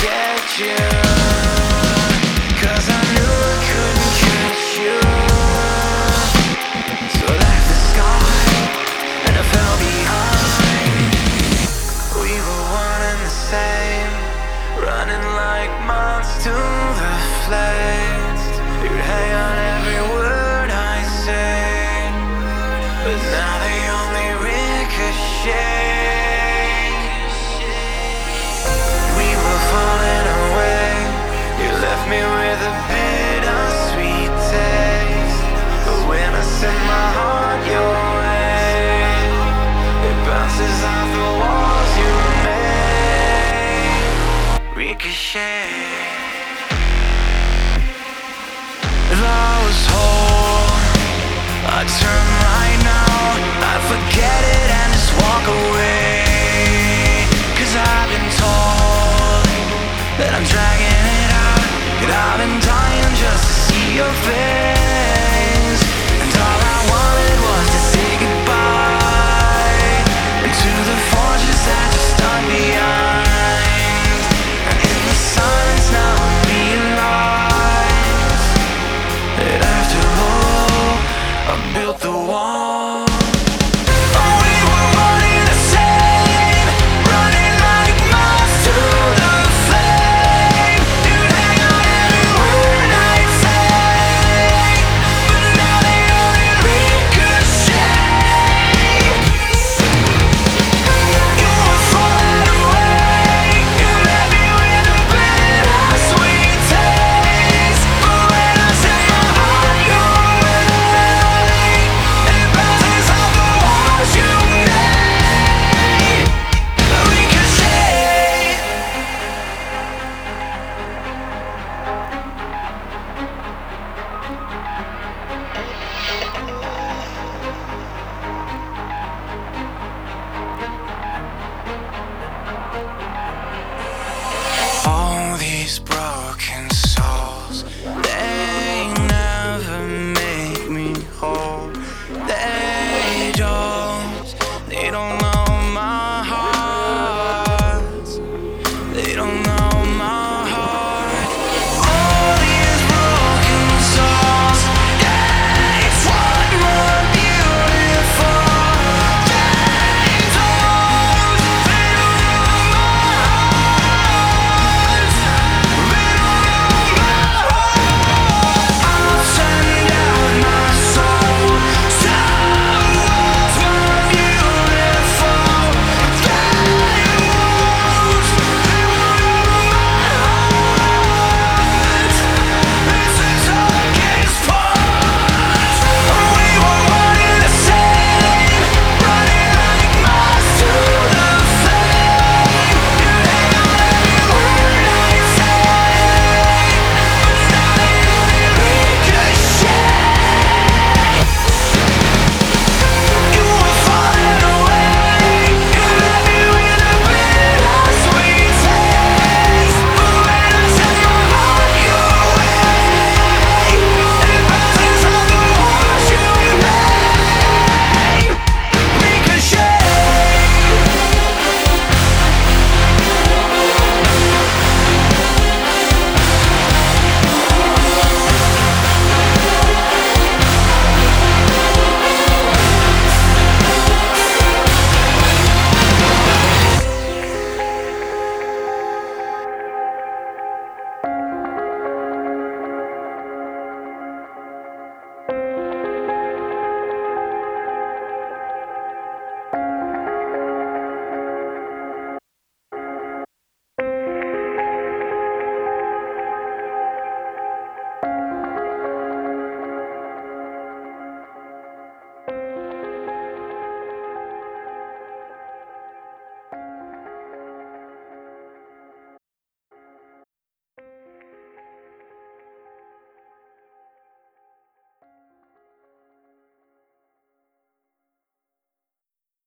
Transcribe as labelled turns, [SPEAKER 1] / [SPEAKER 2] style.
[SPEAKER 1] get you, 'cause I knew I couldn't catch you. So I left the sky and I fell behind. We were one and the same, running like moths to the flames. You'd hang on every word I say, but now they only ricochet. We were falling away, you left me with a bittersweet taste. But when I send my heart your way, it bounces off the walls you made. Ricochet. If I was whole, I'd turn right now, I'd forget it and just walk away. 'Cause I've been told that I'm dragging it out, and I've been dying just to see your face.